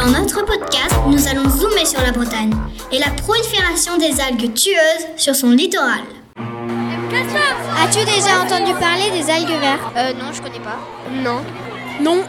Dans notre podcast, nous allons zoomer sur la Bretagne et la prolifération des algues tueuses sur son littoral. As-tu déjà entendu parler des algues vertes? Non, je connais pas. Non. Non.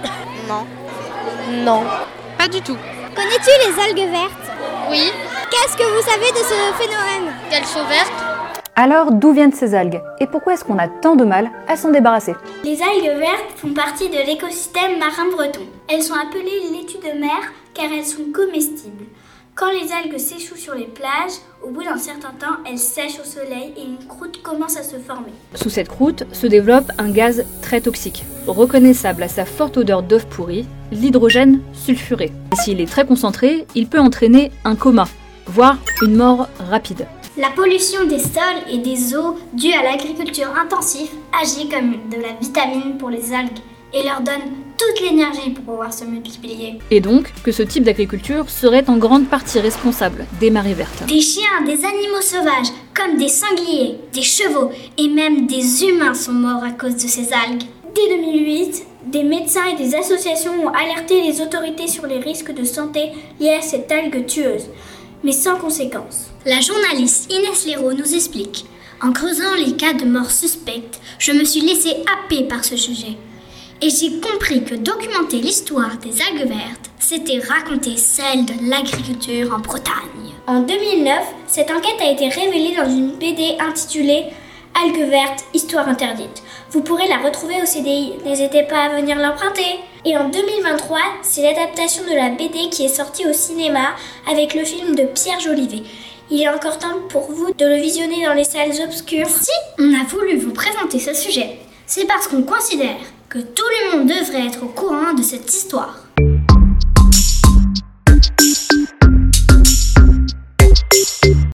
Pas du tout. Connais-tu les algues vertes? Oui. Qu'est-ce que vous savez de ce phénomène? Qu'elles sont vertes. Alors, d'où viennent ces algues? Et pourquoi est-ce qu'on a tant de mal à s'en débarrasser? Les algues vertes font partie de l'écosystème marin breton. Elles sont appelées laitues de mer car elles sont comestibles. Quand les algues s'échouent sur les plages, au bout d'un certain temps, elles sèchent au soleil et une croûte commence à se former. Sous cette croûte se développe un gaz très toxique, reconnaissable à sa forte odeur d'œuf pourri, l'hydrogène sulfuré. Et s'il est très concentré, il peut entraîner un coma, voire une mort rapide. La pollution des sols et des eaux due à l'agriculture intensive agit comme de la vitamine pour les algues et leur donne toute l'énergie pour pouvoir se multiplier. Et donc, que ce type d'agriculture serait en grande partie responsable des marées vertes. Des chiens, des animaux sauvages, comme des sangliers, des chevaux et même des humains sont morts à cause de ces algues. Dès 2008, des médecins et des associations ont alerté les autorités sur les risques de santé liés à cette algue tueuse, mais sans conséquence. La journaliste Inès Léraud nous explique. En creusant les cas de morts suspectes, je me suis laissée happer par ce sujet. Et j'ai compris que documenter l'histoire des algues vertes, c'était raconter celle de l'agriculture en Bretagne. En 2009, cette enquête a été révélée dans une BD intitulée « Algues vertes, histoire interdite ». Vous pourrez la retrouver au CDI, n'hésitez pas à venir l'emprunter. Et en 2023, c'est l'adaptation de la BD qui est sortie au cinéma avec le film de Pierre Jolivet. Il est encore temps pour vous de le visionner dans les salles obscures. Si on a voulu vous présenter ce sujet, c'est parce qu'on considère que tout le monde devrait être au courant de cette histoire.